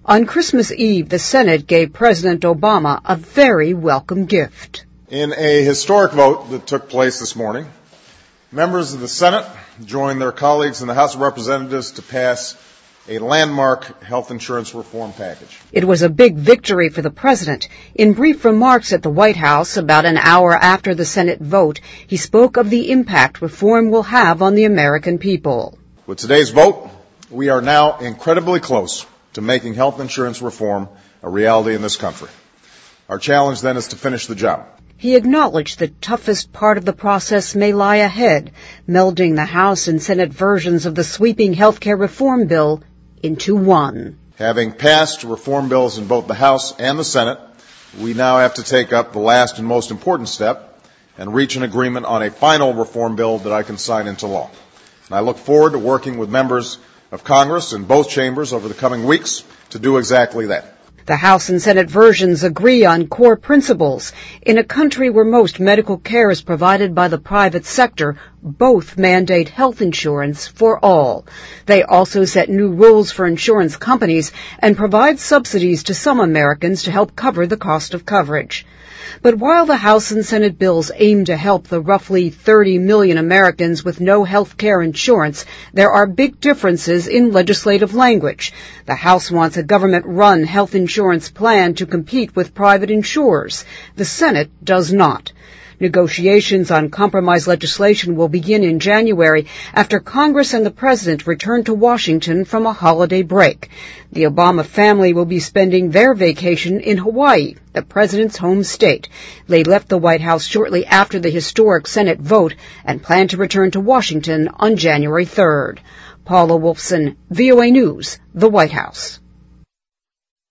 On Christmas Eve, the Senate gave President Obama a very welcome gift. In a historic vote that took place this morning, members of the Senate joined their colleagues in the House of Representatives to pass a landmark health insurance reform package. It was a big victory for the president. In brief remarks at the White House about an hour after the Senate vote, he spoke of the impact reform will have on the American people. With today's vote, we are now incredibly close to making health insurance reform a reality in this country. Our challenge then is to finish the job. He acknowledged the toughest part of the process may lie ahead, melding the House and Senate versions of the sweeping health care reform bill into one. Having passed reform bills in both the House and the Senate, we now have to take up the last and most important step and reach an agreement on a final reform bill that I can sign into law. And I look forward to working with members of Congress in both chambers over the coming weeks to do exactly that. The House and Senate versions agree on core principles. In a country where most medical care is provided by the private sector, both mandate health insurance for all. They also set new rules for insurance companies and provide subsidies to some Americans to help cover the cost of coverage. But while the House and Senate bills aim to help the roughly 30 million Americans with no health care insurance, there are big differences in legislative language. The House wants a government-run health insurance plan to compete with private insurers. The Senate does not. Negotiations on compromise legislation will begin in January after Congress and the President return to Washington from a holiday break. The Obama family will be spending their vacation in Hawaii, the President's home state. They left the White House shortly after the historic Senate vote and plan to return to Washington on January 3rd. Paula Wolfson, VOA News, the White House.